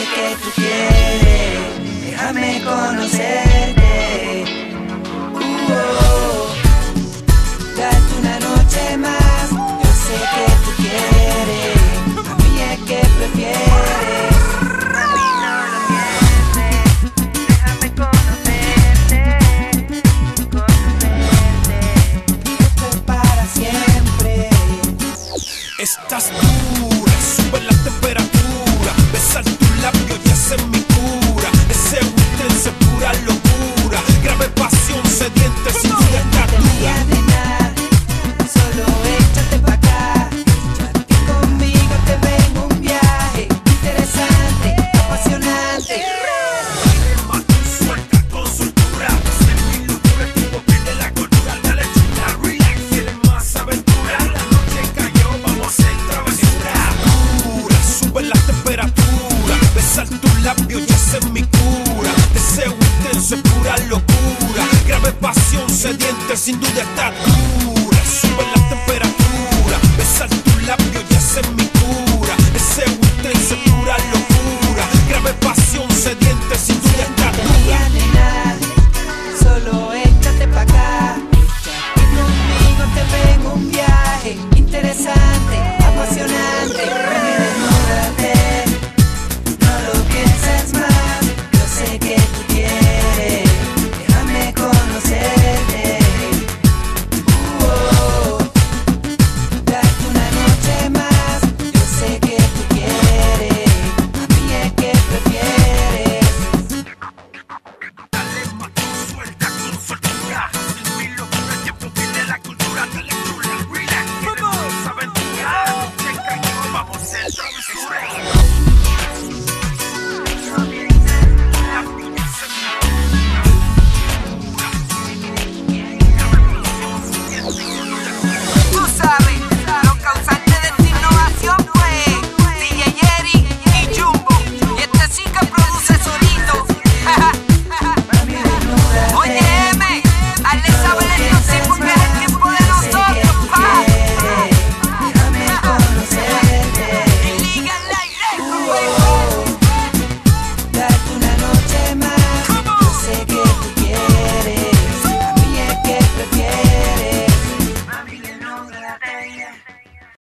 que tú quieres, déjame conocerte. Date una noche más, yo sé que tú quieres, a mí es que prefieres. A mí no lo mientes, déjame conocerte, esto es para siempre. Estás dura, sube la temperatura, besar tus labios y hacer mi cura. Ese intenso es pura locura, grave pasión sediente sin duda estatura. Solo échate pa' acá, échate conmigo, te vengo un viaje interesante, apasionante. Suelta con soltura, en mi locura el tipo pierde la cordura. Dale chula, relax, quieres más aventura. La noche cayó, vamos a hacer travesura. Dura, sube la temperatura, besar tus labios y hacer mi cura. Deseo intenso es pura locura, grave pasión sediente sin duda estatura.